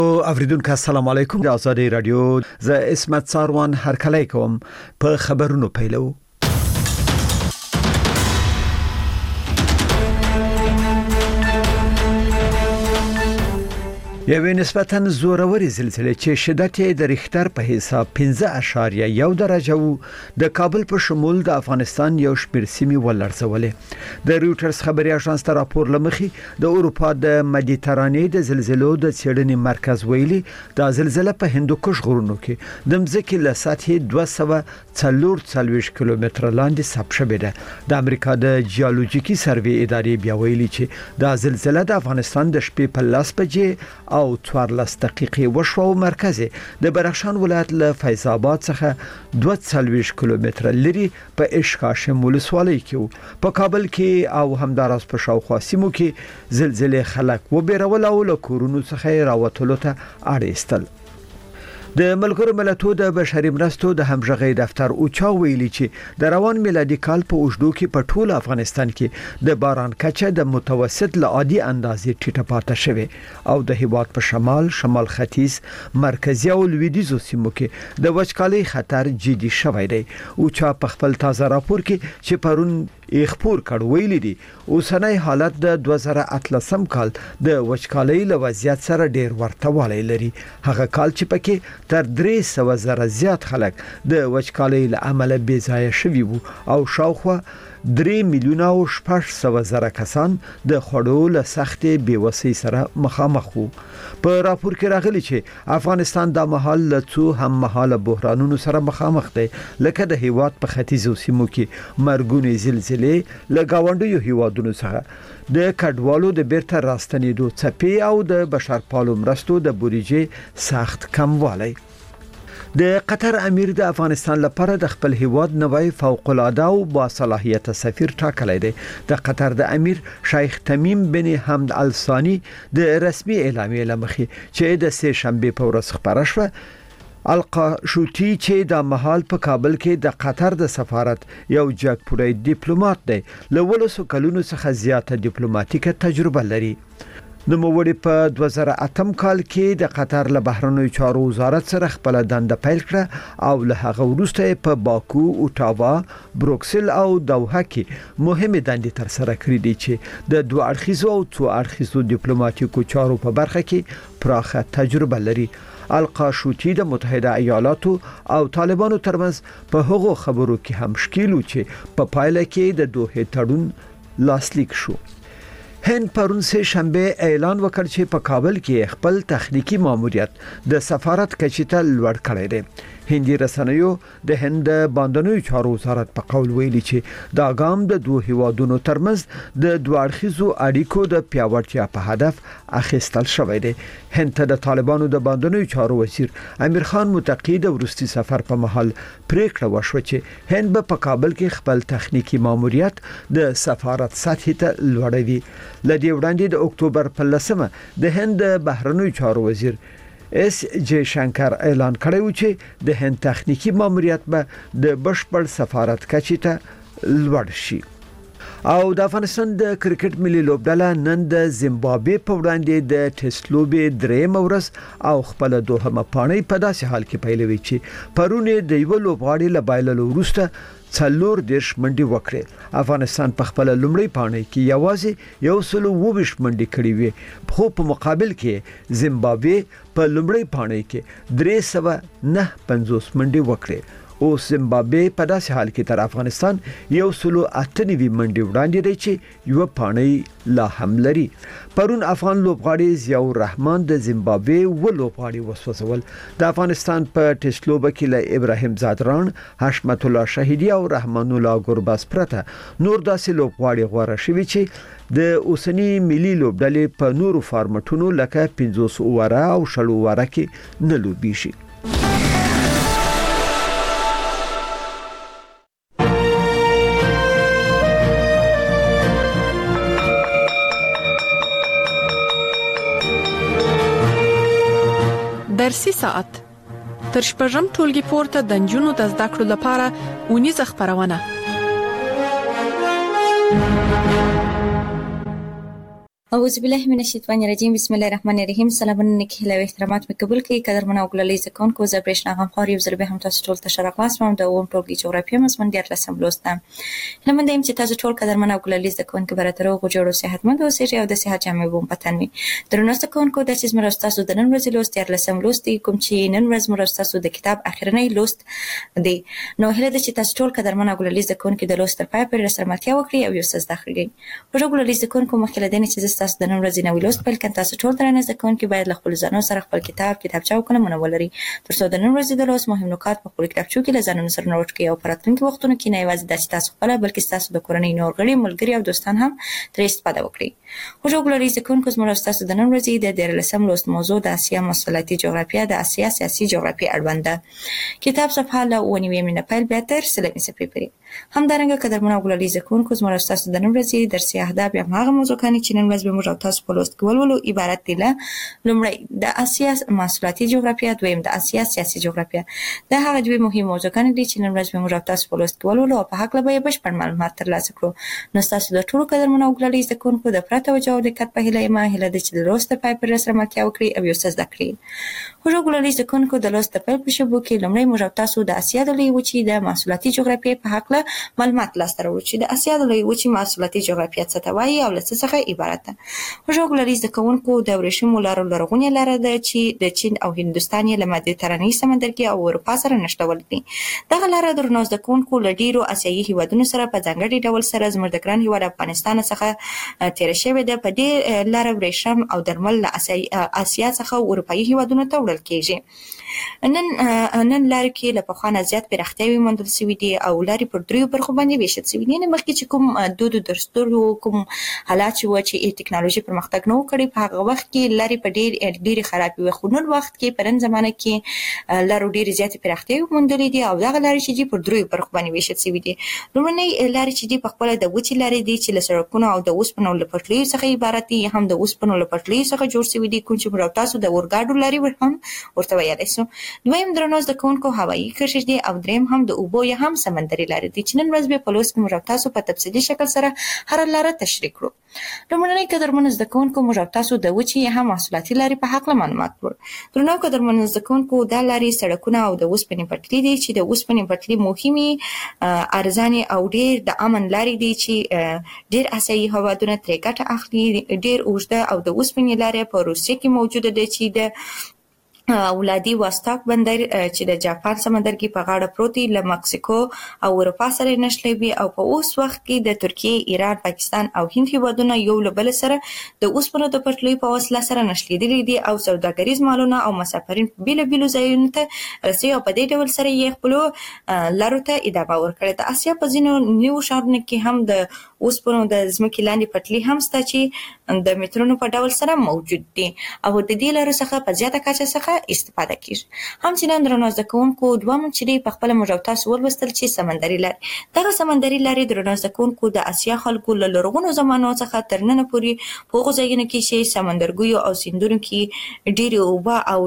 اوریدونکو السلام علیکم. د آزادۍ رادیو ز اسمت ساروان هر کله کوم په خبرونو پیلو. یوه نسبتاً زوروري زلزلې چې شدت یې د ریختر په حساب 5.1 درجه وو د کابل په شمول د افغانستان یو شمېر سیمې ولړزولې. د رويټرز خبري اژانس ته راپور لمخي د اروپا د مدیترانې د زلزلو د څېړنې مرکز ویلي د زلزلې په هندوکش غرونو کې د مځکې له سطحې 240 کیلومتر لاندې ثبت شوې ده. د امریکا د جیولوژیکي سروې ادارې بیا ویلي چې د زلزلې د افغانستان د شپې په 10 بجې او 14 دقیقې وشو او مرکز د بدخشان ولایت له فیض آباد څخه 240 کیلومتر لري په اشکاشم ولسوالۍ کې په کابل کې او همداراز په شاوخوا سیمو کې زلزلې خلک وبېرول او له کورونو څخه راوتلو ته اړ ایستل. د ملګرو ملتونو د بشري مرستو د همغږي دفتر اوچا ویلي چې د روان میلادي کال په اوږدو کې په ټول افغانستان کې د باران کچه د متوسط له عادي اندازې ټیټه پاتې شوه او د هیواد په شمال ختیځ مرکزي او لویدیځو سیمو کې د وچکالۍ خطر جدي شوی دی. اوچا په خپل تازه راپور کې چې پرون خبر کړ ویلي دي اوسنۍ حالت د 2018 کال د وچکالۍ له وضعیت سره ډیر ورته والی لري. هغه کال چې پکې تر 300,000 زیات خلک د وچکالۍ له امله بې ځایه شوي وو او شاوخوا 3,600,000 کسان د خړو له سختې بیوسۍ سره مخامخ وو. په راپور کې راغلي چې افغانستان د مهال له څو هم مهاله بحرانونو سره مخامخ دی لکه د هیواد په ختیځو سیمو کې مرګونې زلزلې له گاونډیو هیوادونو څخه د کډوالو د بیرته راستنېدو څپې او د بشرپالو مرستو د بودیجې سخت کموالی. د قطر امیر د افغانستان لپاره د خپل هیواد نوی فوق العاده او باصلاحیت سفیر ټاکلی دی. د قطر د امیر شیخ تمیم بن حمد ال ثانی د رسمي اعلامیې لمخې چې د سه شنبه په ورځ خبره شوه القاشوتی چې د مهال په کابل کې د قطر د سفارت یو جګپوړی ډیپلوماټ دی له ولسو کلونو څخه زیاته ډیپلوماټیکه تجربه لري. نوموړي په 2008 کال کې د قطر له بهرنیو چارو وزارت سره خپل دنده پیل کړه او له هغه وروسته په باکو، اوټاوا، بروکسل او دوحه کې مهمه دندې تر سره کړې دي چې د دوه اړخیزو او څو اړخیزو ډیپلوماټیکو چارو په برخه کې پراخه تجربه لري. القاشوتی د متحده ایالاتو او طالبانو ترمنځ په هغو خبرو کې هم شکیل و چې په پایله کې د دوه تړون لاسلیک شو. هند پرون سه شنبه اعلان وکړ چې په کابل کې خپل تخنیکی ماموریت د سفارت کچې ته لوړ کړی دی. هندي رسنیو د هند باندنیو چارو وزارت په قول ویلي چې دا ګام د دوه هیوادونو ترمنځ د دوه اړخیزو اړیکو د پیاوړتیا په هدف اخیستل شوی دی. هند ته د طالبانو د باندنیو چارو وزیر امیر خان متقی د ورستي سفر په محل پریکړه وشوه چې هند په کابل کې خپل تخنیکی ماموریت د سفارت سطحې ته لوړوي. لدی وړاندې د اکتوبر په 10 د هند بهرنیو چارو وزیر اس جے شنکر اعلان کړی و چې د هند تخنیکی ماموریت به د بشپړ سفارت کچې ته لوړ شي. او د افغانستان د کرکټ ملي لوبډله نن د زیمبابوې په وړاندې د ټیسټ لوبې درېم ورځ او خپل دوهمه پاڼۍ په داسې حال کې پیلوي چې پرونه د یو لوبغاړي له بایللو وروسته 40 منډي وکړي. افغانستان په خپل لومړی پاڼۍ کې یوازې 120 منډي کړې وي خو په مقابل کې زیمبابوې په لومړی پاڼۍ کې 359 منډي وکړي. او زیمبابوې په داسې حال کې تر افغانستان 198 منډي وړاندې دی چې یو پاڼۍ لا هم لري. پرون افغان لوبغاړي ضیاء الرحمن د زیمبابوې و لوبغاړي وسوځول. د افغانستان په ټیسټ لوبه کې له ابراهیم زادران، حشمت الله شهیدی او رحمان الله ګرباس پرته نور داسې لوبغاړي غوړه شوي چې د اوسنی ملي لوبډلې په نورو فارمټونو لکه 500 اوره او 60 اوره کې نه لوبي شي. درسي ساعت تر شپږم ټولګي پورته د نجونو د زده کړو لپاره ونیزه خبرونه اعوذ بالله من الشیطان الرجیم بسم الله الرحمن الرحیم. سلامونه نیکی او احترامات مې قبول کړئ قدرمن او ګلالي زکونکو زه برېښنا غمخوار یو ځل به هم تاسو ټول ته ښه راغلاست د اووم ټولګي جغرافیه مضمون 14 لوست ده. هیله مند یم چې تاسو ټول قدرمن او ګلالي زکونکو به راته روغ جوړ او صحتمند اوسئ او د صحت جامې به مو په تن وي. درنو زکونکو دا چې زموږ تاسو د نن ورځې لوست 14 لوست دی کوم چې نن ورځ موږ تاسو د کتاب اخرنی لوست دی. نو هیله ده چې تاسو ټول قدرمن او ګلالي زکونکو د لوست تر پای پورې سره ملتیا وکړئ او یو څه زده کړئ. ورو ګلالي زکونکو مخکې له دې چې تاسو د نن ورځې لوست پیل کړئ تاسو ټول درنه زکونکو باید له خپل ځانونو سره خپل کتابچه او قلمونه ولرئ ترڅو د نن ورځې د لوست مهم نکات په خپل کتابچو کې له ځانونو سره نوٹ کړئ او په راتلونکي وختونو کې نه یوازې د تاسو خپل بلکې تاسو د کورنۍ نور غړي ملګري او دوستان هم ترې استفاده وکړي. خو ګلالي زکونکو زموږ تاسو د نن ورځې د 14 لوست موضوع د اسیا مسلطي جغرافیه د اسیا سیاسي جغرافیه اړوند ده. کتاب صفحه له 99 نه پیل بیا تر 30 صفحې پورې. همدارنګه قدرمن او ګلالي زکونکو زموږ تاسو د نن ورځې درسي اهداف یا هغه موضوعات چې نن ورځ به موږ تاسو په لوست کې ولولو عبارت دي له لومړی د اسیا مسلطي جغرافیه، دویم د اسیا سیاسي جغرافیه. دا هغه دوه مهم موضوعات دي چې نن ورځ به موږ تاسو په لوست کې ولولو او په هکله به بشپړ معلومات ترلاسه کړو. نو تاسو د ټولو قدرمن او ګلالي زکونکو د پرته توجه او دقت په هیله ده چې د لوست پای پر سره ملتیا وکړي او یو څه زده کړئ. خو ګلالي زکونکو د لوست په پیل شبو کې لومړی موږ تاسو د اسیا د لوی وچې د مسلطي جغرافیه په هکله معلومات لاسته راوړو چې د اسیا د لوی وچې مسلطي جغرافیه څه ته وایي او له څه څخه عبارت ده. خو ګلالي زکونکو د ورېښمو لارو لرغونې لاره ده چې د چین او هندوستان له مدیترانې سمندرګي او اروپا سره نښلول دي. دغه لاره د نوز زکونکو له ډیرو اسیایي هیوادونو سره په ځانګړي ډول سره زموږ د ګران هیواد افغانستان څخه تیر شوې ده. په دې لاره ورېښم او درمل له اسیا څخه اروپایي هیوادونو ته وړل کیږي. نن لارې کې له پخوا نه زیات پراختیاوې موندل شوي دي او لارې پر دریو برخو باندې ویشل شوي دي. مخکې چې کوم دود دستور کوم حالات چې ټکنالوژي پرمختګ نه وکړي په هغه وخت کې لارې په ډېرې خرابې وي. خو نن وخت کې په نن زمانه کې لارو ډېرې زیاتې پراختیاوې موندلې دي او دغه لارې چې دي پر دریو برخو باندې ویشل شوي دي. لومړنۍ لارې چې دي په خپله د وچې لارې دي چې له سړکونو او د اوسپنو له پټلیو څخه عبارت دي، هم د اوسپنو له پټلیو څخه جوړ شوي دي کوم چې موږ تاسو د اورګاډو لارې هم ورته ویلی شو. دویم درنو زکونکو هوایي کرښې دي او دریم هم د اوبو یا هم سمندري لارې دي چې نن ورځ به په لوست کې موږ تاسو په تفصیلي شکل سره هر لاره تشریح کړو. لومړنۍ قدرمنو زکونکو موږ تاسو د وچې یا هم محصولاتي لارې په هکله معلومات کړو. درنو قدرمنو زکونکو دا لارې سړکونه او د اوسپنې پټلۍ دي چې د اوسپنې پټلۍ مهمې ارزانې او ډېر د امن لارې دي چې ډېر اسیایي هیوادونه ترې ګټه اخلي. ډېر اوږده او د اوسپنې لارې په روسیې کې موجوده ده چې د ولادیواستاک بندر چې د جاپان سمندرګي په غاړه پروت دی له مکسیکو او اروپا سره نښلوي او په اوس وخت کې د ترکیې، ایران، پاکستان او هند هیوادونه یو له بل سره د اوسپنو د پټلیو په وسیله سره نښلېدلي دي او سوداګریز مالونه او مسافرین په بیلابیلو ځایونو ته رسوي او په دې ډول سره یې خپلو لارو ته ادامه ورکړې ده. اسیا په ځینو نیو ښارونو کې هم د اوسپنو د ځمکې لاندې پټلۍ هم شته چې د مترونو په ډول سره موجود دي او د دې لارو څخه په زیاته کچه څخه استفاده کیږي. همچنان درنو زکونکو دویم چې په خپل موږ تاسو ولوستل چې سمندري لارې. دغه سمندري لارې درنو زکونکو د اسیا خلکو له لرغونو زمانو څخه تر نن پورې په هغو ځایونو کې چې سمندرګیو او سیندونو کې ډېرې اوبه او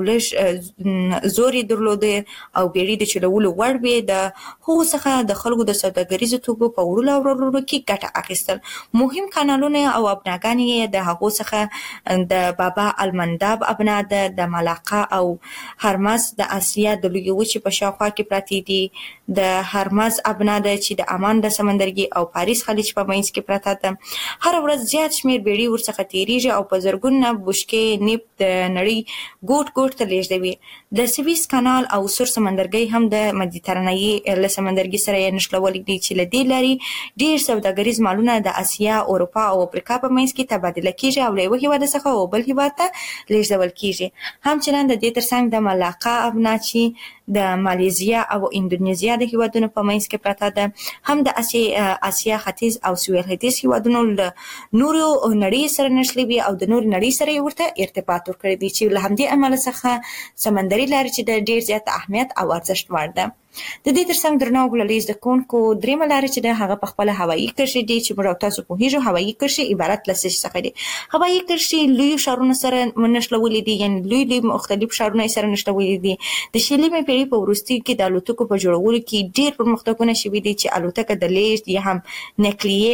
لږ زور یې درلودې او بیړۍ د چلولو وړ وې د هغو څخه د خلکو د سوداګریزو توکو په وړلو او راوړلو کې ګټه اخیستل. مهم کانالونه او ابناګانې د هغو څخه د بابا المنداب ابنا د ملاقه او هرمز د اسیا د لوی وچې په شاوخوا کې پراته دي. د هرمز ابنا ده چې د عمان د سمندرګي او پاریس خلیج په منځ کې پراته ده. هر ورځ زیات شمیر بیړۍ ورڅخه تیریږي او په زرګونه بشکې نفت د نړۍ ګوټ ګوټ ته لیږدوي. د سویس کانال او سور سمندرګي هم د مدیترانې له سمندرګي سره یې نښلولي دي چې له دې لارې ډېر سوداګریز مالونه د اسیا، اروپا او افریقا په منځ کې تبادله کیږي او له یوه هیواد څخه او بل هیواد ته لیږدول کیږي. همچنان د دې ترڅنګ د ملاقه ابنا چې د مالیزیا او اندونیزیا د هیوادونو په منځ کې پراته ده هم د اسیا ختیځ او سویل ختیځ هیوادونو له نورو نړۍ سره نښلوي او د نور نړۍ سره یې ورته ارتباط ورکړی دی چې له همدې امله څخه سمندري لارې چې د ډېر زیات اهمیت او ارزښت وړ ده. د دې ترڅنګ درنو ګلالي زکونکو دریمه لارې چې د هغه په خپله هوایي کرښې دي چې موږ تاسو پوهیږو. هوایي کرښې عبارت له څه څخه دي؟ هوایي کرښې لوی ښارونه سره نښلولي دي، یعنې لوی مختلف ښارونه سره نښلولي دي. د شلمې پیړۍ په وروستیو کې د الوتکو په جوړولو کې ډېر پرمختګونه شوي دي چې الوتکه د لیږد یا هم نقلیه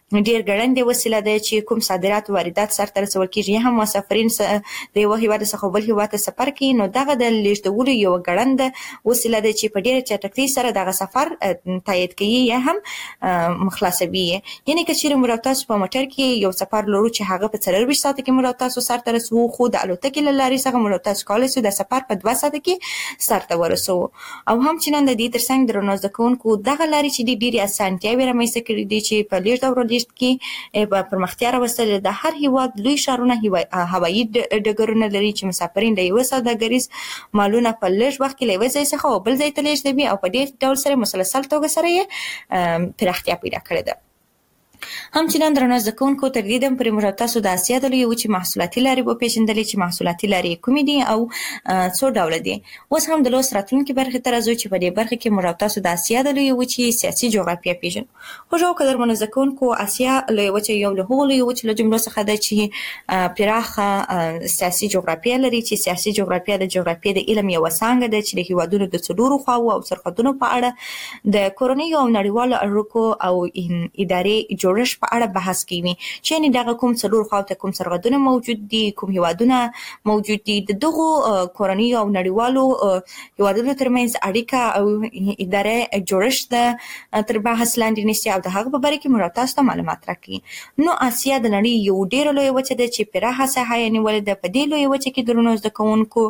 ډیر ګړندې وسیله ده چې کوم صادرات واردات سرته رسول کیږي. هم مسافرین د یو هیواد څخه بل هیواد ته سفر کوي، نو دغه د لیږدولو یو ګړنده وسیله ده چې په ډیره چټکتۍ سره دغه سفر تایید کوي یا هم خلاصوي. یعنی که چیرې موږ تاسو په موټر کې یو سفر لرو چې هغه په 24 ساعت کې موږ تاسو سرته رسو، خو د الوتکې له لارې څخه موږ تاسو کولای شو د سفر په 2 ساعت کې سرته ورسو. او هم چې نن د دې ترڅنګ درنو زده کوونکو دغه لارې چې ډېری اسانتیاوې رامنځته کړي دي چې په لیږد او رالیږد کې په پرمختیا راوستل. د هر هیواد لوی ښارونه هوایي ډګرونه لري چې مسافرین له یو سوداګریز مالونه په لږ وخت کې له یو ځای څخه بل ځای ته لیږدوي او په دې ډول سره مسلسل توګه سره یې پراختیا پیدا کړې ده. هم چې نن درنو زده کوونکو تر دې دم پورې موږ تاسو د اسیا د لویې وچې محصولاتي لارې وپېژندلې چې محصولاتي لارې کومې دي او څو ډوله دي. اوس هم د لوست راتلونکي برخې ته راځو چې په دې برخه کې موږ تاسو د اسیا د لویې وچې سیاسي جغرافیه پېژنو. خو قدرمنو زده کوونکو اسیا لویې وچې یو له هغو لویې وچو له جملو څخه ده چې پراخه سیاسي جغرافیه لري، چې سیاسي جغرافیه د جغرافیې د علم یوه څانګه ده چې د هیوادونو د څلورو خواوو او سرحدونو په اړه د کورنیو او نړیوالو اړیکو او ادارې جوړښت په اړه بحث کوي، چې یعنې دغه کوم څلور خواوو ته کوم سرحدونه موجود دي، کوم هیوادونه موجود دي، د دغو کورنیو او نړیوالو هیوادونو ترمنځ اړیکه او ادارې جوړښت د تر بحث لاندې نیسي او د هغه په باره کې موږ تاسو ته معلومات راکوي. نو اسیا د نړۍ یو ډېره لویه وچه ده چې پراخه ساحه یې نیولې ده. په دې لویه وچه کې درنو زده کوونکو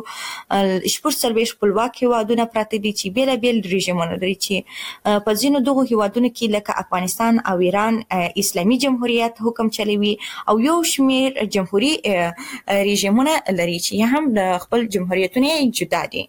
40 خپلواک هیوادونه پراته دي چې بېلابېل رژیمونه لري، چې په ځینو دغو هیوادونو کې لکه افغانستان او ایران اسلامي جمهوریت حکم چلوي او یو شمیر جمهوری رژیمونه لري چې هم د خپل جمهوریتونه جدا دي.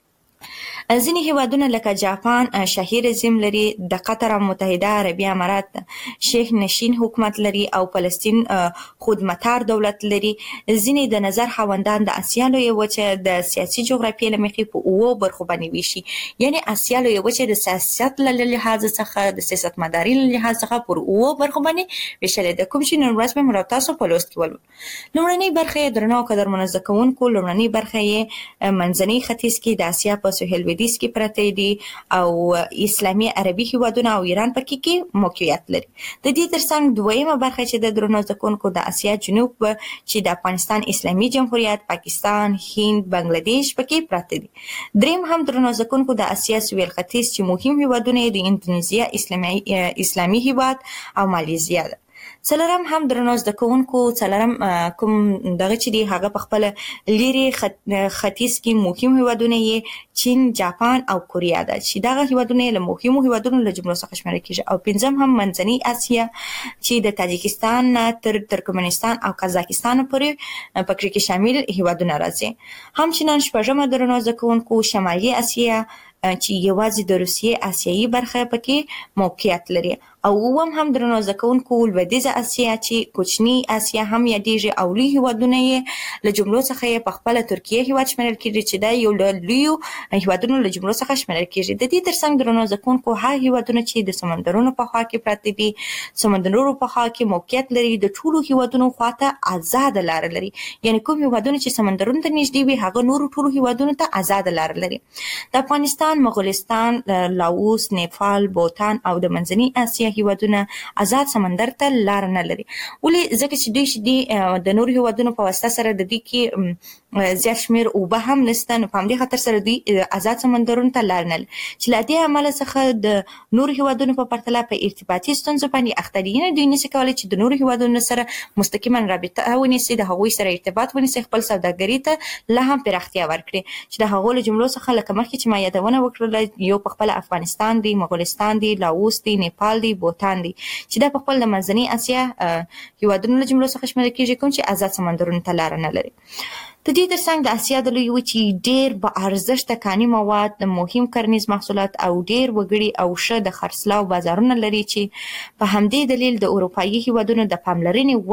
ځینې هیوادونه لکه جاپان شاهي رژیم لري، د قطر او متحده عربي امارات شیخ نشین حکومت لري او فلسطین خودمختار دولت لري. ځینې د نظر خاوندان د اسیا لویه وچه د سیاسي جغرافیې له مخې په اوو برخو باندې ویشي. یعنی اسیا لویه وچه د سیاست له لحاظ څخه د سیاستمداري له لحاظ څخه پر اوو برخو باندې ویشلې ده، کوم چې نن ورځ موږ تاسو په لوست کې ولولو. لومړنۍ برخه یې درنو قدرمنو زده کوونکو، لومړنۍ برخه یې منځنۍ ختیځ کې د اسیا په سهیل لویدیځ کې پراته دي او اسلامي عربي هیوادونه او ایران پکې کې موقعیت لري. د دې ترڅنګ دویمه برخه چې د درنو زده کوونکو د اسیا جنوب چې د افغانستان اسلامي جمهوریت، پاکستان، هند، بنگلاديش پکې پراته دي. دریم هم درنو زده کوونکو د اسیا سویل ختیځ چې مهم هیوادونه د اندونیزیا اسلامي هیواد او مالیزیا ده. څلورم هم درنو زده کوونکو څلورم کوم دغه چې دی هغه په خپل لیري ختیځ کې مهم هیوادونه یې چین، جاپان او کوریا ده، چې دغه هیوادونه له مهمو هیوادونو له جملو څخه شمیرل کیږي. او پنځم هم منځنۍ اسیا چې د تاجکستان تر ترکمنستان او قزاقستان پورې پکې کې شامل هیوادونه راځي. هم چې نن شپږمه درنو زده کوونکو شمالي اسیا چې یوازې د روسیې آسیایي برخه پکې موقعیت لري. او اووم هم درنو زده کوونکو لویدیځه اسیا چې کوچني اسیا هم یادېږي او لوی هیوادونه یې له جملو څخه یې په خپله ترکیه هیواد شمیرل کیږي چې دا یو له لویو هیوادونو له جملو څخه شمیرل کیږي. د دې ترڅنګ درنو زده کوونکو هغه هیوادونه چې د سمندرونو په خوا کې پراته دي، سمندرونو په خوا کې موقعیت لري، د ټولو هیوادونو خواته آزاده لار لري. یعنی کوم هیوادونه چې سمندرونو ته نږدې وي هغه نورو ټولو هیوادونو ته آزاده لار لري. د افغانستان، مغولستان، لاوس، نیپال، بوتان او د منځنۍ اسیا هیوادونه آزاد سمندر ته لار نه لري. ولې؟ ځکه چې دوی د نورو هیوادونو په واسطه سره د دې کې زیات شمیر اوبه هم نشته، نو په همدې خاطر سره دوی آزاد سمندرونو ته لار نه لري، چې له دې امله څخه د نورو هیوادونو په پرتله په ارتباطي ستونزو باندې اخته دي. یعنې دوی نشي کولی چې د نورو هیوادونو سره مستقیما رابطه ونیسي، د هغوی سره ارتباط ونیسي، خپل سوداګري ته لا هم پراختیا ورکړي، چې د هغو له جملو څخه لکه مخکې چې ما یادونه وکړله یو په خپل افغانستان دی، مغولستان دی، لاوس دی، نیپال دی، بوتان دی، چې دا په خپل د منځنۍ اسیا هیوادونو له جملو څخه شمیرل کیږي کوم چې آزاد سمندرونو ته لار نه لري. د دې ترڅنګ د اسیا د لویې وچې ډېر با ارزښته کاني مواد، د مهم کرنیز محصولات او ډېر وګړي او ښه د خرڅلاو بازارونه لري، چې په همدې دلیل د اروپایي هیوادونو د پاملرنې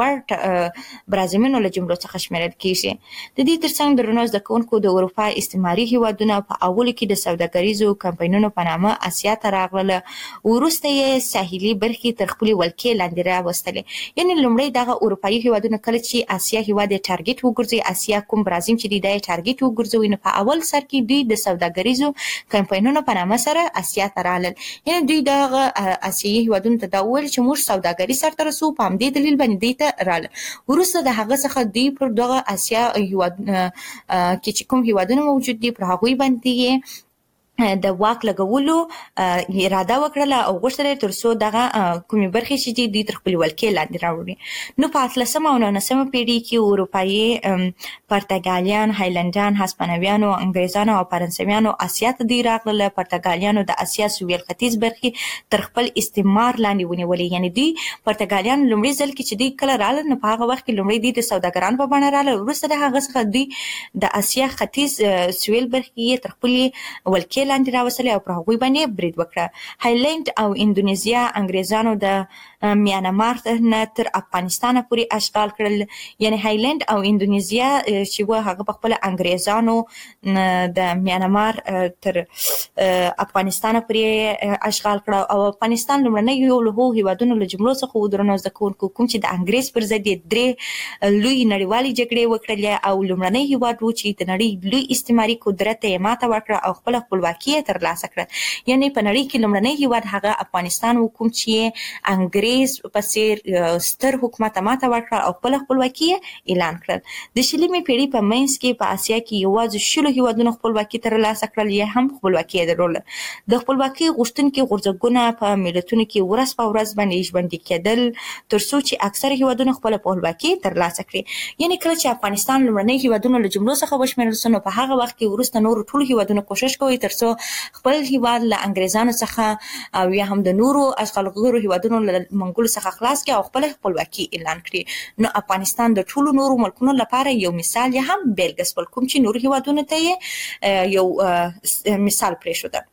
وړ برازمینو له جملو څخه شمیرل کیږي. د دې ترڅنګ درنو زده کوونکو د اروپا استعماري هیوادونه په اولو کې د سوداګریزو کمپاینونو په نامه اسیا ته راغله، وروسته یې ساحلي برخې تر خپلې ولکې لاندې راوستلې. یعنې لومړی دغه اروپایي هیوادونه کله چې اسیا هیواد یې ټارګټ وګرځي، اسیا کوم برازیم چې د ټارګټ وګرځوي نو په اول سر کې دوی د سوداګریزو کمپاینونو په نامه سره اسیا ته رالل. یعنی دوی د اسیایي هیوادونو ته دا وویل چې موږ سوداګري سرته رسو، په همدې دلیل باندې دوی ته رالل. وروسته د هغه څخه دوی پر دغه اسیا هیواد کې چې کوم هیوادونه موجود دي پر هغوی باندې د واک لګولو اراده وکړه او غوښتل ترڅو دغه کومې برخې چې دي د خپل ولکې لاندې راوړي. نو په 18مه او 19مه پیړۍ کې اروپایي پرتګالیان، هایلندان، هسپانویانو، انګریزانو او فرانسویانو اسیا ته دی راغلل. پرتګالیانو د اسیا سویل ختیځ برخې تر خپل استعمار لاندې ونیولې. یعنی دوی پرتګالیان لومړي ځل کې چې دوی کله رالل نو په هغه وخت کې لومړی دوی د سوداګرانو په بڼه رالل، وروسته د هغه څخه دوی د اسیا ختیځ سویل برخې تر خپل ولکې لاندې راوستلې او پر هغوی باندې برید وکړه. هایلند او اندونیزیا انګریزانو د میانمار نه تر افغانستان پورې اشغال کړل. یعنی هایلند او اندونیزیا چې و هغه په خپل انګریزانو د میانمار تر افغانستان پورې اشغال کړ او افغانستان لومړنی یو له هیوادونو له جملو څخه و درنو ځکونکو کوم چې د انګریز پر ضد درې لوی نړیوالې جګړې وکړلې او لومړنی هیواد و چې د نړۍ لوی استعماري قدرت یې ماته ورکړه او خپل خپلواکي ترلاسه کړه. یعنی په نړۍ کې لومړنی هیواد هغه افغانستان و کوم چې انګریز په څیر ستر حکومت ماته ورکړ او خپل خپلواکي اعلان کړل. د شلمې پیړۍ په منځ کې په اسیا کې یوازې شلو هیوادونو خپلواکي ترلاسه کړل یا هم خپلواکي درلوده. د خپلواکي غوښتونکي غورځنګونه په ملتونو کې ورځ په ورځ باندې ژوندي کېدل ترڅو چې اکثر هیوادونو خپل خپلواکي ترلاسه کړي. یعنی کله چې افغانستان لومړنی هیوادونو له جملو څخه وشمیرل شو نو په هغه وخت کې ورسته نور ټول هیوادونو کوشش کوي ترڅو خپل هیواد له انګریزانو څخه او یا هم د نورو اشغالګرو هیوادونو له منګولو څخه خلاص کړي او خپل خپلواکي اعلان کړي. نو افغانستان د ټولو نورو ملکونو لپاره یو مثال یا هم بیلګه شول کوم چې نورو هیوادونو ته یو مثال پرېښوده.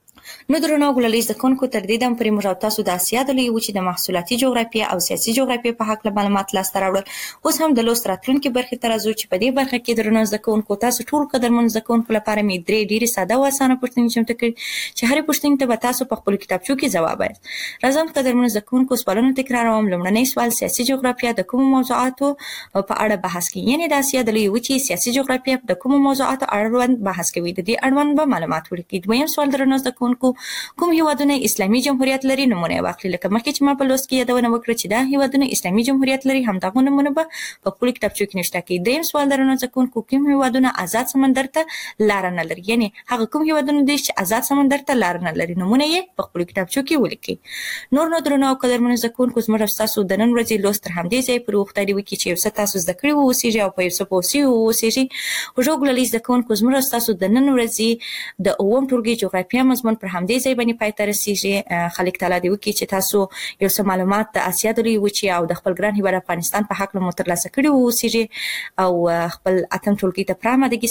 نو درنو ګلالي زکونکو تر دې دم پرې موږ تاسو د اسیا د لوی وچې د محصولاتي جغرافیه او سیاسي جغرافیه په حق معلومات لاسته راوړل. اوس هم د لوست راتلونکي برخې ته راځو چې په دې برخه کې درنو زکونکو تاسو ټول قدرمن زکونکو لپاره مې درې ډېرې ساده او اسانه پوښتنې چمتو کړې چې هرې پوښتنې ته به تاسو په خپل کتابچو کې ځواب وایاست. راځم قدرمن زکونکو سوالونه تکراروم. لومړنی سوال سیاسي جغرافیه د کومو موضوعاتو په اړه بحث کوي؟ یعنی د اسیا د لوی وچې سیاسي جغرافیه د کومو موضوعاتو اړوند بحث کوي؟ د دې اړوند به معلومات ولیکئ. دویم سوال درنو زکونکو کوم هیوادونه اسلامي جمهوریت لري؟ نمونه واخلئ. لکه مخکې چې ما په لوست کې یادونه وکړه چې دا هیوادونه اسلامي جمهوریت لري همدغه نمونه به په خپل کتابچو کې نشته کړئ. دریم سوال درنو زکونکو کوم هیوادونه آزاد سمندر ته لار نه لري؟ یعنی هغه کوم هیوادونه دي چې آزاد سمندر ته لار نه لري؟ نمونه یې په خپل کتابچو کې ولیکئ. نو درنو قدرمن زکونکو زموږ تاسو د نن ورځې لوست تر همدې ځای پورې وختاري وکړي چې یو څه تاسو زده کړي اوسئ او په یو څه پوه اوسئ. خوږو ګلالي زکونکو زموږ تاسو د نن ورځې د اووم ټولګي جغرافیه مضمون پر همدې ځای باندې پای ته رسیږي. خالق تعالی دې وکړي چې تاسو یو څه معلومات د اسیا د لوی وچې او د خپل ګران هیواد افغانستان په حق له ترلاسه کړي اوسئ او خپل اتم ټولګي ته پوره آمادګي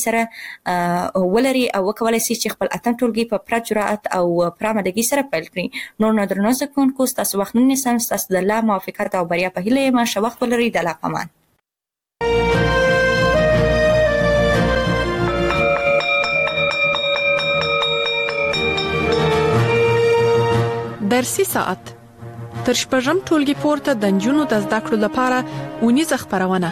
سره ولري او وکولای شي چې خپل اتم ټولګي په پوره جرأت او پوره آمادګي سره پیل کړي. نور درنو زکونکو تاسو وخت نه نیسم، تاسو د الله موافقت او بریا په هیله یم. ښه وخت ولرئ. د الله پامان. درسي ساعت تر شپږم ټولګي پورته د نجونو د زده کړو لپاره اونیزه خبرونه.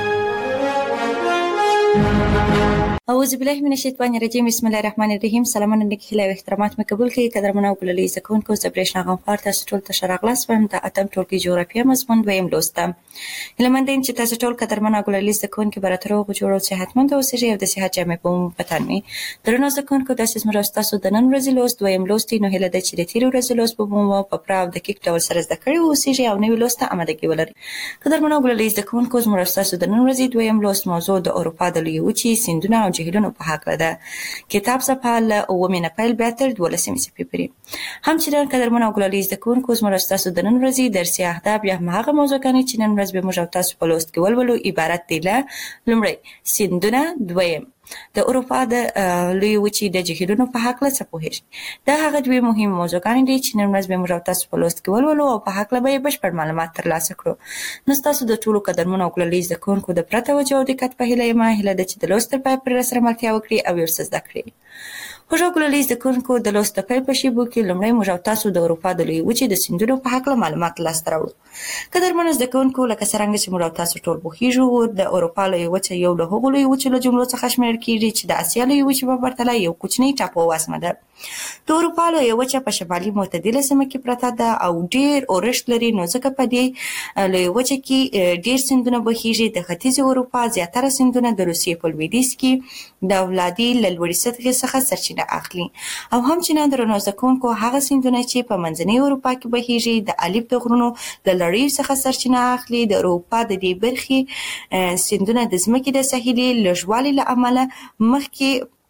اعوذ بالله من الشیطان الرجیم. بسم الله الرحمن الرحیم. سلامونه نیک هیله او احترامات مې قبول کړئ. قدرمنو ګلالي زکونکو زه برېښنا غمخوار تاسو ټول ته ښه راغلاست وایم د اتم ټولګي جغرافیه مضمون دویم لوست ته. هیله مند یم چې تاسو ټول قدرمنو ګلالي زکونکو به راته روغ جوړ او صحتمند اوسئ او د صحت جامې په مو په تن وي. درنو زکونکو داسې زموږ تاسو د نن ورځې لوست دویم لوست نو هیله ده چې د تېرې ورځې لوست به مو په پوره او دقیق ډول سره زده کړي اوسئ او نوي لوست ته آمادګي ولرئ. قدرمنو ګلالي زکونکو زموږ تاسو د نن ورځې دویم لوست موضوع د اروپا د لوی وچې سیندونه او جهیلونو په حق ده. کتاب صفحه له 9 نه پیل بیا تر 12 صفحې پورې. همچنان قدرمنو ګلالي زکونکو زموږ تاسو د نن ورځې درسي اهداف یا هغه موضوعګانې چې نن ورځ به موږ تاسو په لوست کې ولولو عبارت دي له لومړی سیندونه، دویم د اروپا د لوی وچې د جهیلونو په حق له څه پوهیږئ؟ دا هغه دوی مهم موضوعګانې دي چې نن ورځ به موږ تاسو په لوست کې ولولو او په حق له به بشپړ معلومات ترلاسه کړو. نو تاسو د ټولو قدرمنو ګلالي زکونکو د پوره توجه او دقت په هیله یم. هیله ده چې د لوست تر پایه پورې راسره ملتیا وکړئ او یو څه زده کړئ. خوږو ګلالي زده کوونکو د لوست د پیل په شیبو کې لومړی موږ او تاسو د اروپا د لویې وچې د سیندونو په هکله معلومات لاسته راوړو. قدرمنو زده کوونکو، لکه څرنګه چې موږ او تاسو ټول پوهیږو، د اروپا لویې وچه یو له هغو لویو وچو له جملو څخه شمیرل کیږي چې د اسیا لویې وچې په پرتله یو کوچنی ټاپو وزمه ده. د اروپا لویې وچه په شمالي معتدله سیمه کې پرته ده او ډیر اورښت لري، نو ځکه په دې لویې وچه کې ډیر سیندونه بهیږي. د ختیځې اروپا زیاتره سیندونه د روسیې په لویدیځ کې د ولادي له لوړې سطحې څخه سرچینه اخلي، او همچنان درنو زده کوونکو هغه سیندونه چې په منځنۍ اروپا کې بهیږي د الپ د غرونو د لړیو څخه سرچینه اخلي. د اروپا د دې برخې سیندونه د ځمکې د ساحلي لږوالي له امله مخکې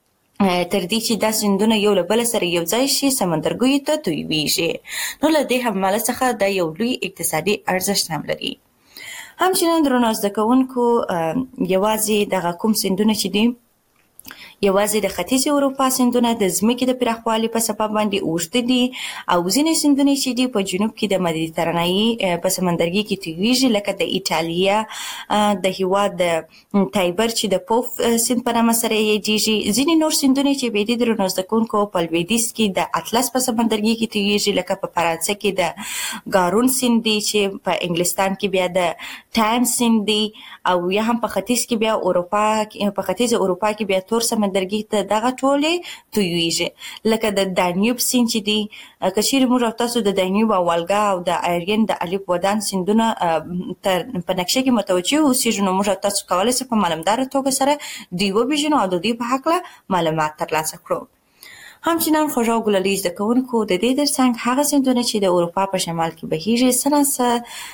تر دې چې دا سیندونه یو له بل سره یو ځای شي سمندرګیو ته تویږي، نو له دې حواله څخه دا یو لوی اقتصادي ارزښت هم لري. همچنان درنو زده کوونکو یوازې دغه کوم سیندونه چې دي یوازې د ختیځې اروپا سیندونه د ځمکې د پراخوالي په سبب باندې اوږده دي، او ځینې سیندونه چې دي په جنوب کې د مدیترانه‌ایي په سمندرګي کې تویږي، لکه د ایټالیا د هېواد د تایبر چې د پوف سیند په نامه سره یادیږي. ځینې نور سیندونه چې بیا دي درنو زده کوونکو په لویدیځ کې د اطلس په سمندرګي کې تویږي، لکه په فرانسه کې د ګارون سیند دی چې په انګلستان کې بیا د ټایم سیند دی، او یا هم په ختیځ کې بیا په ختیځه اروپا کې بیا تور سمندرګي ته دغه ټولې تویږي، لکه د دانیوب سیند چې دی. که چیرې موږ او تاسو د دانیوب او والګا او د ایرین د الپ ودان سیندونه په نقشه کې متوجه اوسېږو، نو موږ او تاسو کولی شو په معلومداره توګه سره دوی وپېژنو او د دوی په هکله معلومات ترلاسه کړو. همچنان خوږو ګلالي زده کوونکو، د دې ترڅنګ هغه سیندونه چې د اروپا په شمال کې بهیږي څه ناڅه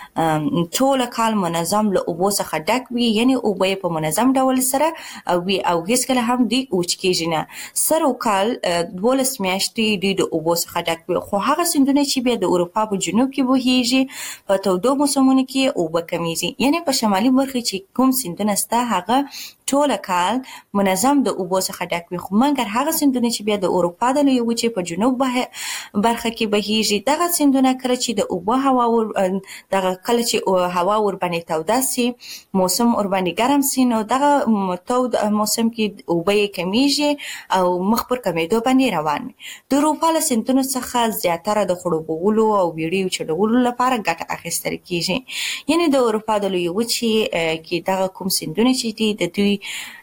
ټوله کال منظم له اوبو څخه ډک وي، یعنې اوبه یې په منظم ډول سره وي او هیڅکله هم دوی وچ کیږي نه. سر و کال 12 میاشتې دوی د اوبو څخه ډک وي. خو هغه سیندونه چې بیا د اروپا په جنوب کې بهیږي په تودو موسمونو کې اوبه کمیږي، یعنې په شمالي برخه چې کوم سیندونه شته هغه ټوله کال منظم د اوبو څخه ډک وي. خو مګر هغه سیندونه چې بیا د اروپا د لویې وچې په جنوب برخه کې بهیږي، دغه سیندونه کله چې د اوبو هوا ورباندې توده سي، موسم ورباندې ګرم سي، نو دغه تود موسم کې اوبه یې کمیږي او مخ پر کمیدو باندې روان وي. د اروپا له سیندونو څخه زیاتره د خړوبولو او بیړیو چلولو لپاره ګټه اخیستل کیږي، یعنې د اروپا د لویې وچې کې دغه کوم سیندونه چې دي د دوی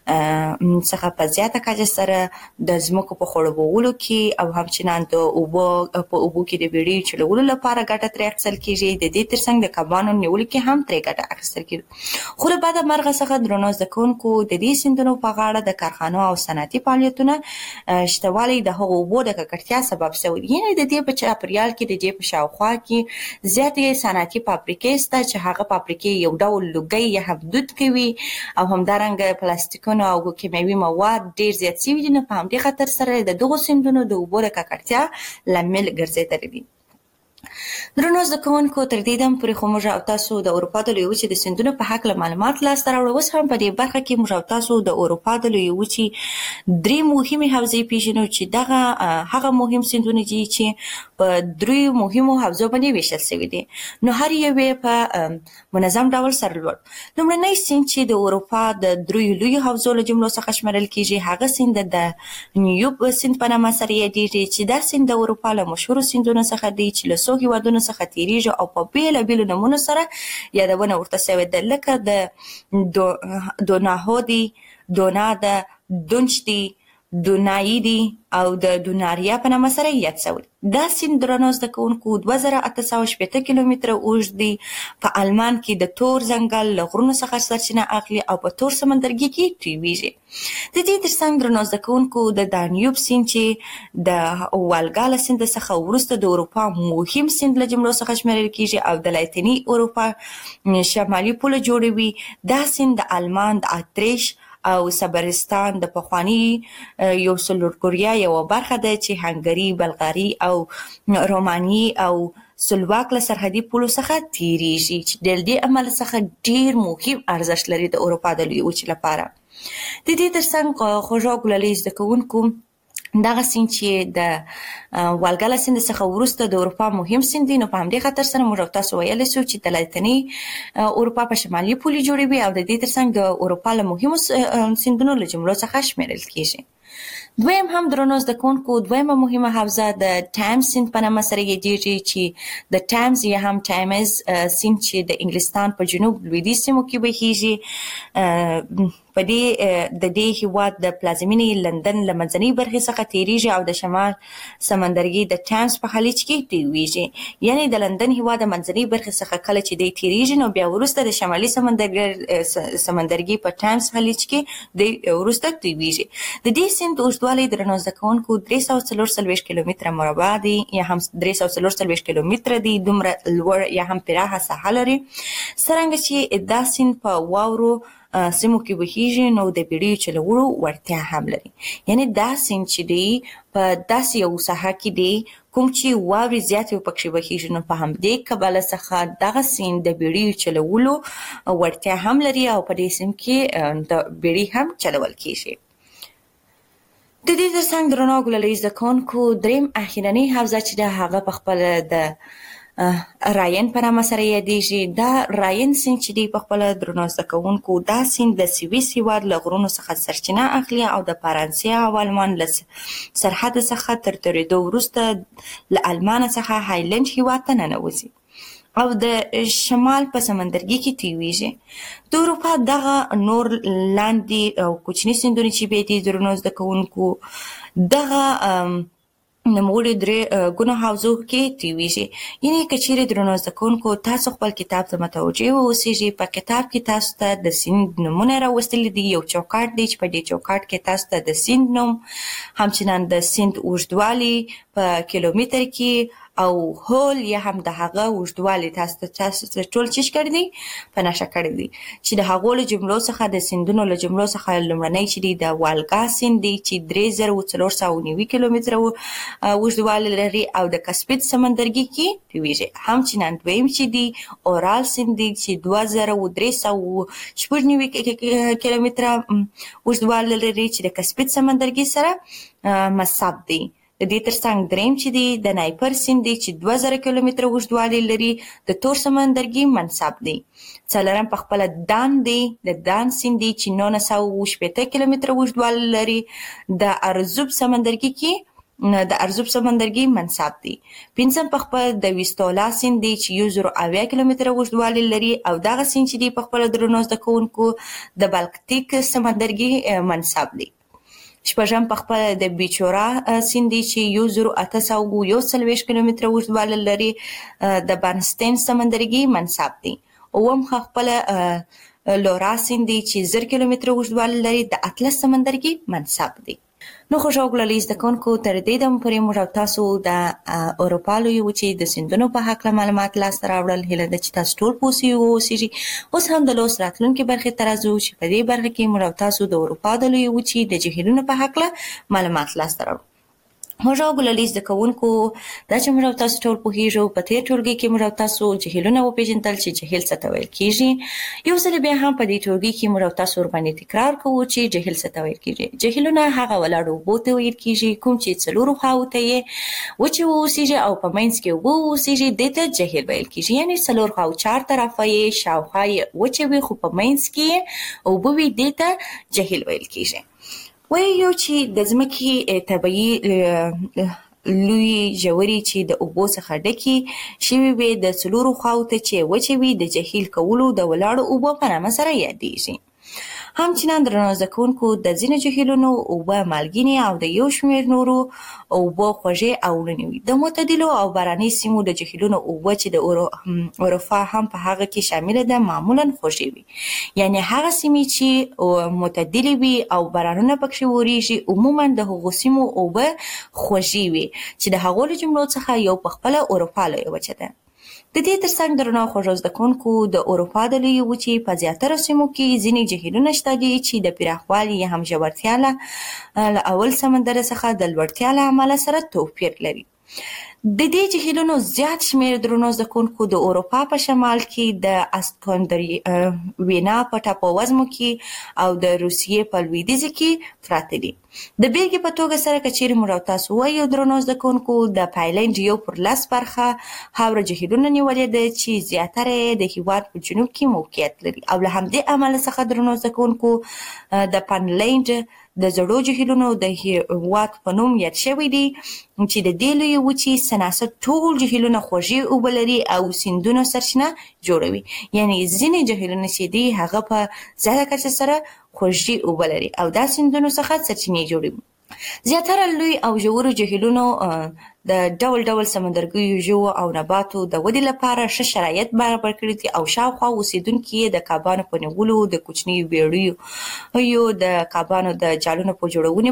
څخه په زیاته کچه سره د ځمکو په خړوبولو کې او همچنان د اوبو کې د بیړیو چلولو لپاره ګټه ترې اخیستل کیږي. د دې ترڅنګ د کبانو نیولو کې هم ترې ګټه اخیستل کیږي. خو له بده مرغه څخه درنو زده کوونکو، د دې سیندونو په غاړه د کارخانو او صنعتي فعالیتونه شتوالی د هغو اوبو د ککړتیا سبب شوی، یعنې د دې په چاپیریال کې د دې په شاوخوا کې زیاتې صنعتي فابریکې شته چې هغه فابریکې یو ډول لوګی یا هم دود کوي، او همدارنګه پلاستیکونه او کیمیاوي مواد ډیر زیات شوي دي، نو په همدې خاطر سره د دغو سیندونو د اوبو د ککړتیا لامل ګرځېدلی دي. درنو زده کوونکو، تر دې دم پورې خو موږ او تاسو د اروپا د لویې وچې د سیندونو په هکله معلومات لاسته راوړو. اوس هم په دې برخه کې موږ او تاسو د اروپا د لویې وچې 3 مهمې حوزې پیژنو چې دغه هغه مهم سیندونه دي چې په 3 مهمو حوزو باندې ویشل شوي دي، نو هر یو په منظم ډول سرلوړ. لومړنی سیند چې د اروپا د 3 لویو حوزو له جملو څخه شمیرل کیږي هغه سیند د دانیوب سیند په نامه سره یادیږي، چې دا سیند د اروپا له مشهورو سیندونو څخه دی چې له څو هېوادونو څخه تیریږي او په بیلابیلو نومونو سره یادونه ورته شوې ده، لکه د دوناهو دی، دونا ده، دونچ دی، دونایی دی او د دوناریا په نامه سره یاد شوی. دا سیند درنو زده کوونکو 2880 کیلومتره اوږد دی. په آلمان کې د تور ځنګل له غرونو څخه سرچینه اخلي او په تور سمندرګي کې تویږي. د دې ترڅنګ درنو زده کوونکو د دانیوب سیند چې د والګا له سیند څخه وروسته د اروپا مهم سیند له جملو څخه شمیرل کیږي او د لاتینی اروپا شمالي پوله جوړوي. دا سیند د آلمان د اتریش او صبرستان د پخوانی یوګوسلاویا یو برخه ده چې هنګري، بلغاري او روماني او سلواک له سرحدي پولو څخه تیریږي، چې د دې عمل څخه ډیر مهم ارزښت لري د اروپا د لویې وچې لپاره. د دې ترڅنګ خوږو ګلالي زده کوونکو، دغه سیند چې د والګا له سیند څخه وروسته د اروپا مهم سیند دی، نو په همدې خاطر سره موږ تاسو ویلی شو چې د لاتیني اروپا په شمالي پولې جوړوي او د دې ترڅنګ د اروپا له مهمو سیندونو له جملو څخه شمیرل کیږي. دویم هم درنو زده کوونکو دویمه مهمه حوزه د ټایمز سیند په نامه سره یادېږي چې د ټایمز یا هم ټایمز سیند چې د انګلستان په جنوب لویدیځ سیمو کې بهیږي. په دې د دې هیواد د پلازمینې لندن له منځنۍ برخې څخه تیریږي او د شمال سمندرګي د ټایمز په خلیج کې تیریږي. یعنی د لندن هیواد د منځنۍ برخې څخه کله چې دی تیریږي نو بیا وروسته د شمالي سمندرګي په ټایمز خلیج کې د وروسته تیریږي. د دې سیند اوږدوالی درنو زده کوونکو 344 کیلومتره مربع دی یا هم 344 کیلومتره دی. دومره لوړ یا هم پراخه ساحه لري. څرنګه چې دا سیند په واورو سیمو کې بهیږي نو د بیړیو چلولو وړتیا هم لري. یعنی دا سیند چې دی په داسې یو ساحه کې دی کوم چې واورې زیاتې پکښې بهیږي نو په همدې کبله څخه دغه سیند د بیړیو چلولو وړتیا هم لري او په دې سیند کې د بیړۍ هم چلول کیږي. د دې ترڅنګ درنو ګلالي زده کوونکو دریم اخیرنۍ حوزه چې ده هغه په خپله د راین په نامه سره یادېږي. دا راین سیند چې دی په خپله درنو زده کوونکو دا سیند د سویس هیواد له غرونو څخه سرچینه اخلي او د فرانسې او آلمان له سرحد څخه تر تېرېدو وروسته له آلمان څخه هایلند هیواد ته ننوځي او د شمال په سمندرګي کې تیریږي. د اروپا دغه نور لاندې او کوچني سیندونه چې بیا دي درنو زده کوونکو دغه نوموړي درې ګونو حوزو کې تیریږي. یعنې که چیرې درنو زده کوونکو تاسو خپل کتاب ته متوجه واوسیږئ په کتاب کې تاسو ته د سیند نومونه راوستلي دي. یو چوکاټ دی چې په دې چوکاټ کې تاسو ته د سیند نوم همچنان د سیند اوږدوالی په کیلومتر کې او هول یا هم د هغه اوږدوالی تاسو ته ټول چیش کړی دی په نښه کړی دی چې د هغو له جملو څخه د سیندونو له جملو څخه لومړنی چې دی د والګا سیند دی چې 3490 کیلومتره اوږدوالی لري او د کسپید سمندرګي کې تیریږي. همچنان دویم چې دی اورال سیند دی چې 2390 کیلومتره اوږدوالی لري چې د کسپید سمندرګي سره مصب دی. د دې ترڅنګ دریم چې دی د نایپر سیند دی چې 2000 کیلومتره اوږدوالی لري د تور سمندرګي منصب دی. څلورم په خپله دان دی د دان سیند دی چې 980 کیلومتره اوږدوالی لري د ارزوب سمندرګي کې د ارزوب سمندرګي منصب دی. پنځم په خپل د ویستولا سیند دی چې 1080 کیلومتره اوږدوالی لري او دغه سیند چې دی په خپل درنو زده کوونکو د بالکتیک سمندرګي منصب دی. شپږم په خپل د بیچورا سیند دی چې 1841 کیلومتره اوږدوالی لري د بارنستین سمندرګي منصب دی. اووم خپل لورا سیند دی چې 0 کیلومتره اوږدوالی لري د اطلس سمندرګي منصب دی. نو خوږو ګلالي زده کوونکو تر دې دمه پورې موږ او تاسو د اروپا لویې وچې د سیندونو په هکله معلومات لاسته راوړل. هیله ده چې تاسو ټول پوه واوسیږئ. اوس هم د لوست راتلونکي برخې ته راځو چې په دې برخه کې موږ او تاسو د اروپا د لویې وچې د جهیلونو په هکله معلومات لاسته راوړو. خوږو ګلالي زده کوونکو دا چې موږ او تاسو ټول پوهیږو په تېر ټولګي کې موږ او تاسو جهیلونه وپېژندل چې جهیل څه ته ویل کیږي. یو ځل بیا هم په دې ټولګي کې موږ او تاسو ورباندې تکرار کوو چې جهیل څه ته ویل کیږي. جهیلونه هغه ولاړو اوبو ته ویل کیږي کوم چې څلورو خواو ته یې وچې واوسیږي او په منځ کې اوبه واوسیږي دې ته جهیل ویل کیږي. یعنې څلور خواو چار طرفه یې شاوخوا یې وچې وي خو په منځ کې اوبه وي دې ته جهیل ویل کیږي. وایو چې د ځمکې طبیعي لوی ژورې چې د اوبو څخه ډکې شوي وي د څلورو خواو ته چې وچې وي د جهیل کولو د ولاړو اوبو په نامه سره یادېږي. همچنان درنو زده کوونکو د ځینو جهیلونو اوبه مالګینې او د یو شمېر نورو اوبه خوږې او وړینې وي. د معتدلو او باراني سیمو د جهیلونو اوبه چې د اروپا هم په هغه کې شامله ده معمولا خوږې وي. یعنې هغه سیمې چې معتدلې وي او بارانونه پکښې وریږي عموما د هغو سیمو اوبه خوږې وي چې د هغو له جملو څخه یو په خپله اروپا لویه وچه ده. د دې ترڅنګ درنو خوږو زده کوونکو د اروپا د لویې وچې په زیاتره سیمو کې ځینې جهیلونه شته دي چې د پراخوالي یا هم ژورتیا له اول سمندر څخه د لوړتیا له امله سره توپیر لري. د دې جهیلونو زیات شمېر درنو زده کوونکو د اروپا په شمال کې د اسکندرینا په ټاپووزمو کې او د روسیې په لویدیځ کې پراته دي. د بیلګې په توګه سره کچېرې موږ او تاسو وایو درنو زده کوونکو د پایلینډ یو پر 10 برخه خاوره جهیلونه نیولې ده چې زیاتره یې د هیواد په جنوب کې موقعیت لري او له همدې امله څخه درنو زده کوونکو د پنلینډ د زړو جهیلونو د هیواد په نوم یاد شوی دی چې د دې لویې وچې سناسر ټول جهیلونه خوږې اوبه لري او سیندونو سرچینه جوړوي. یعنی ځینې جهیلونه چې دي هغه په زیاته کچه سره خوږې اوبه لري او دا سیندونو څخه سرچینې جوړوي. زیاتره لوی او ژورو جهیلونو د ډول ډول سمندرګیو ژوو او نباتو د ودې لپاره ښه شرایط برابر کړي دي او شاوخوا اوسیدونکي یې د کبانو په نیولو، د کوچنیو بیړیو د کبانو د جالونو په جوړونې